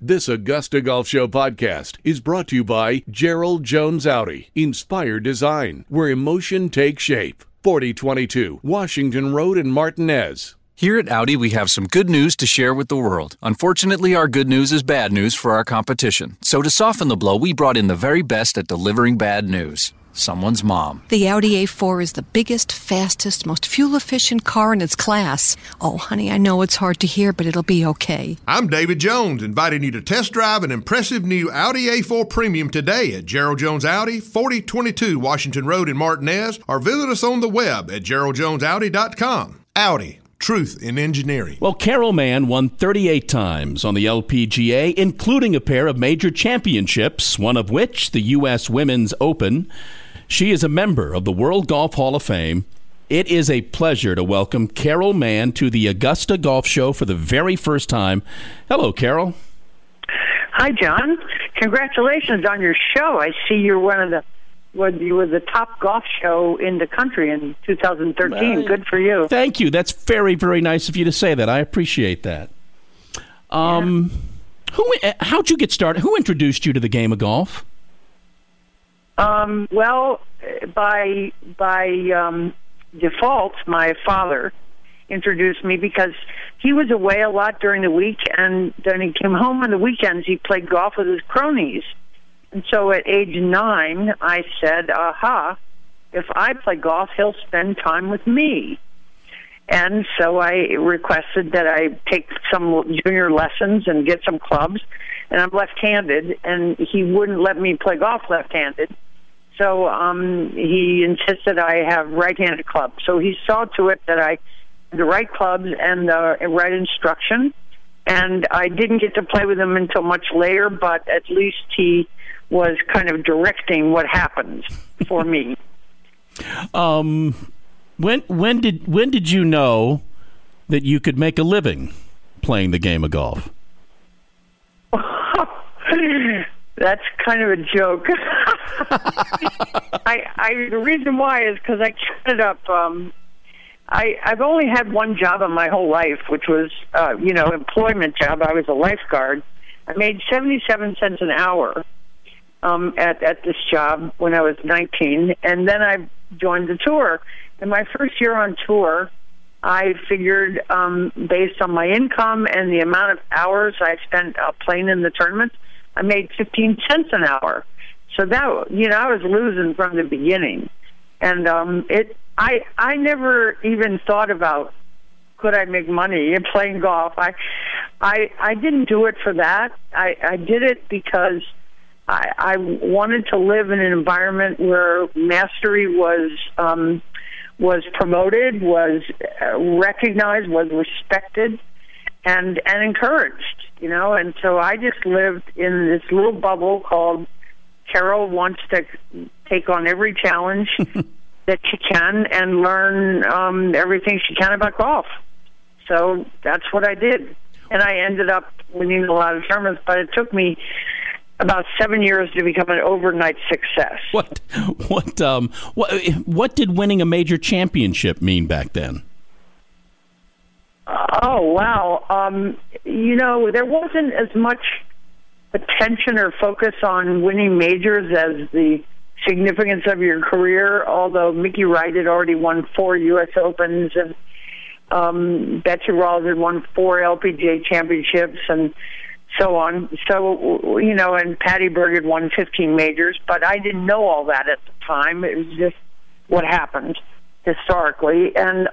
This Augusta Golf Show podcast is brought to you by Gerald Jones Audi. Inspire design, where emotion takes shape. 4022 Washington Road in Martinez. Here at Audi, we have some good news to share with the world. Unfortunately, our good news is bad news for our competition. So to soften the blow, we brought in the very best at delivering bad news. Someone's mom. The Audi A4 is the biggest, fastest, most fuel-efficient car in its class. Oh, honey, I know it's hard to hear, but it'll be okay. I'm David Jones, inviting you to test drive an impressive new Audi A4 Premium today at Gerald Jones Audi, 4022 Washington Road in Martinez, or visit us on the web at geraldjonesaudi.com. Audi. Truth in engineering. Well, Carol Mann won 38 times on the LPGA, including a pair of major championships, one of which, the U.S. Women's Open. She is a member of the World Golf Hall of Fame. It is a pleasure to welcome Carol Mann to the Augusta Golf Show for the very first time. Hello, Carol. Hi, John. Congratulations on your show. I see you were the top golf show in the country in 2013. Good for you. Thank you. That's very, very nice of you to say that. I appreciate that. How'd you get started? Who introduced you to the game of golf? Well, by default, my father introduced me because he was away a lot during the week, and then he came home on the weekends. He played golf with his cronies. And so at age 9, I said, if I play golf, he'll spend time with me. And so I requested that I take some junior lessons and get some clubs. And I'm left-handed, and he wouldn't let me play golf left-handed. So he insisted I have right-handed clubs. So he saw to it that I had the right clubs and the right instruction. And I didn't get to play with him until much later, but at least he was kind of directing what happened for me. When did you know that you could make a living playing the game of golf? That's kind of a joke. The reason why is because I counted up. I've only had one job in my whole life, which was employment job. I was a lifeguard. I made 77 cents an hour at this job when I was 19, and then I joined the tour. In my first year on tour, I figured based on my income and the amount of hours I spent playing in the tournaments, I made 15 cents an hour. So that, I was losing from the beginning. And I never even thought about, could I make money in playing golf? I didn't do it for that. I did it because I wanted to live in an environment where mastery was promoted, was recognized, was respected, and encouraged, And so I just lived in this little bubble called Carol wants to take on every challenge that she can and learn everything she can about golf. So that's what I did. And I ended up winning a lot of tournaments, but it took me about 7 years to become an overnight success. What did winning a major championship mean back then? Oh, wow. There wasn't as much attention or focus on winning majors as the significance of your career, although Mickey Wright had already won 4 U.S. Opens, and Betsy Ross had won 4 LPGA championships, and so on. So, and Patty Berg had won 15 majors, but I didn't know all that at the time. It was just what happened historically. And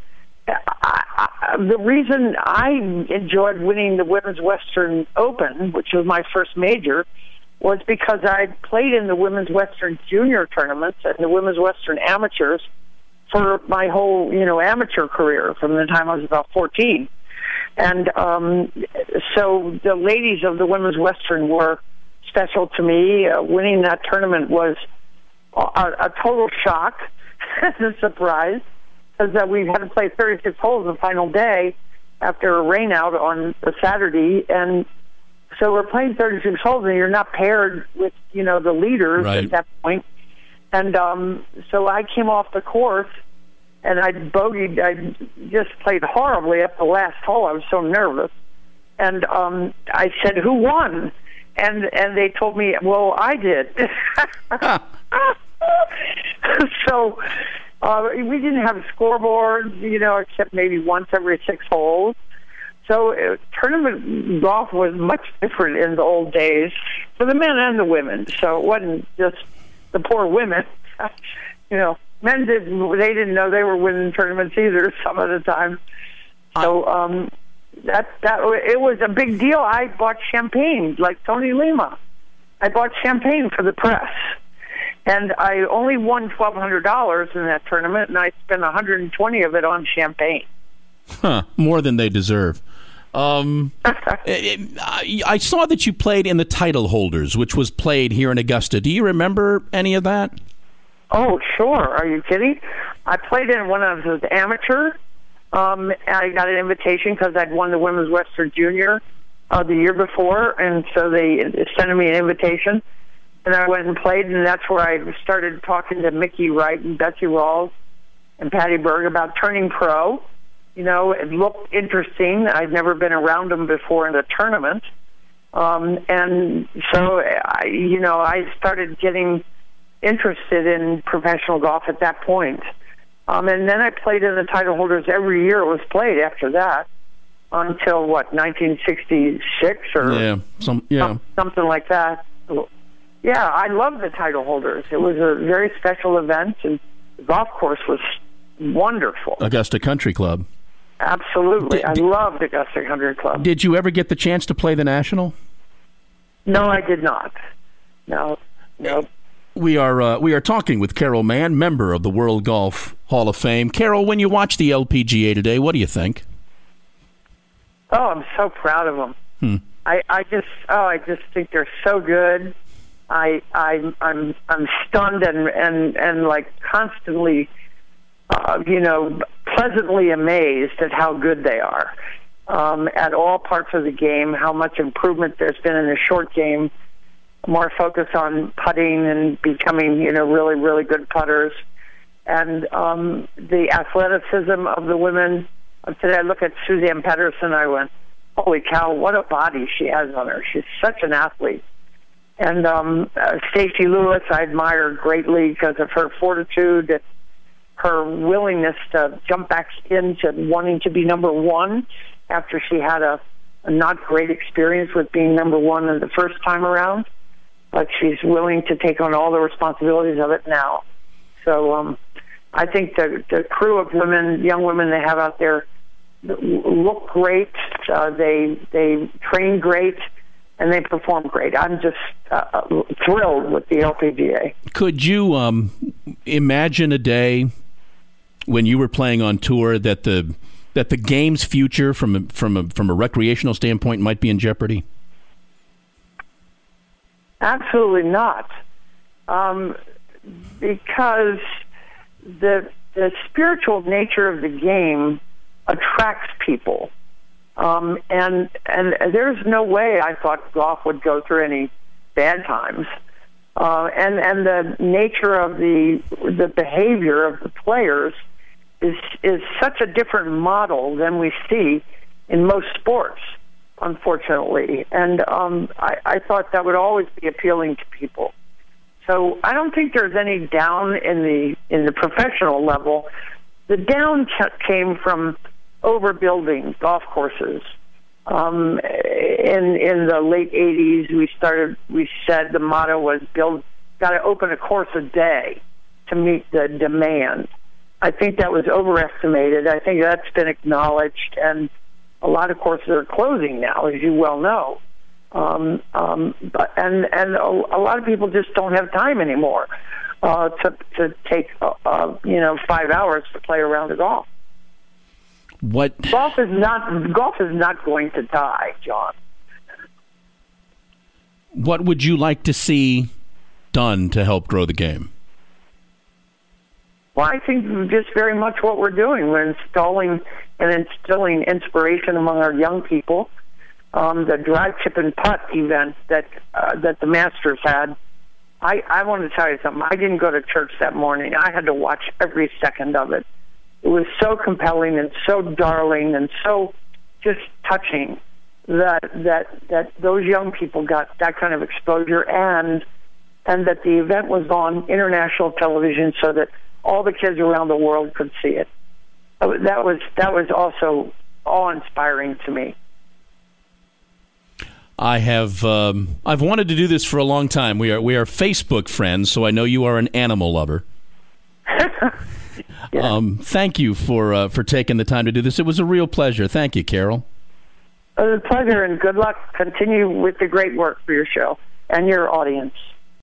the reason I enjoyed winning the Women's Western Open, which was my first major, was because I played in the Women's Western Junior tournaments and the Women's Western Amateurs for my whole, amateur career from the time I was about 14. And so the ladies of the Women's Western were special to me. Winning that tournament was a total shock and a surprise, because we had to play 36 holes the final day after a rain out on the Saturday. And so we're playing 36 holes, and you're not paired with, the leaders right at that point. And so I came off the course, and I bogeyed. I just played horribly at the last hole. I was so nervous. And I said, "Who won?" And they told me, "Well, I did." So we didn't have scoreboards, except maybe once every 6 holes. So tournament golf was much different in the old days for the men and the women. So it wasn't just the poor women. Men didn't know they were winning tournaments either some of the time. So that it was a big deal. I bought champagne like Tony Lima. I bought champagne for the press. And I only won $1,200 in that tournament, and I spent $120 of it on champagne. More than they deserve. I saw that you played in the Title Holders, which was played here in Augusta. Do you remember any of that? Oh, sure. Are you kidding? I played in when I was amateur. I got an invitation because I'd won the Women's Western Junior the year before, and so they sent me an invitation. And I went and played, and that's where I started talking to Mickey Wright and Betsy Rawls and Patty Berg about turning pro. It looked interesting. I'd never been around them before in a tournament. And so, I started getting interested in professional golf at that point. And then I played in the Title Holders every year it was played after that until, 1966 or something like that. Yeah, I love the Title Holders. It was a very special event, and the golf course was wonderful. Augusta Country Club. Absolutely. I loved Augusta Country Club. Did you ever get the chance to play the National? No, I did not. No. We are talking with Carol Mann, member of the World Golf Hall of Fame. Carol, when you watch the LPGA today, what do you think? Oh, I'm so proud of them. I just think they're so good. I'm stunned and like constantly, pleasantly amazed at how good they are at all parts of the game. How much improvement there's been in the short game, more focus on putting and becoming, really, really good putters, and the athleticism of the women. Today I look at Suzanne Pedersen. I went, holy cow, what a body she has on her. She's such an athlete. And Stacey Lewis, I admire greatly because of her fortitude, her willingness to jump back into wanting to be number one after she had a not great experience with being number one the first time around. But she's willing to take on all the responsibilities of it now. So I think the crew of women, young women they have out there, look great. They train great. And they perform great. I'm just thrilled with the LPGA. Could you imagine a day when you were playing on tour that the game's future from a recreational standpoint might be in jeopardy? Absolutely not, because the spiritual nature of the game attracts people. And there's no way I thought golf would go through any bad times. And the nature of the behavior of the players is such a different model than we see in most sports, unfortunately. And I thought that would always be appealing to people. So I don't think there's any down in the professional level. The down came from overbuilding golf courses. In the late 80s, we said the motto was got to open a course a day to meet the demand. I think that was overestimated. I think that's been acknowledged, and a lot of courses are closing now, as you well know. But a lot of people just don't have time anymore to take 5 hours to play a round of golf. Golf is not going to die, John. What would you like to see done to help grow the game? Well, I think just very much what we're doing. We're instilling inspiration among our young people. The drive, chip, and putt event that the Masters had. I want to tell you something. I didn't go to church that morning. I had to watch every second of it. It was so compelling and so darling and so just touching. that those young people got that kind of exposure, and that the event was on international television so that all the kids around the world could see it. That was also awe-inspiring to me. I've wanted to do this for a long time. We are Facebook friends, so I know you are an animal lover. Yeah. Thank you for taking the time to do this. It was a real pleasure. Thank you, Carol. It was a pleasure, and good luck. Continue with the great work for your show and your audience.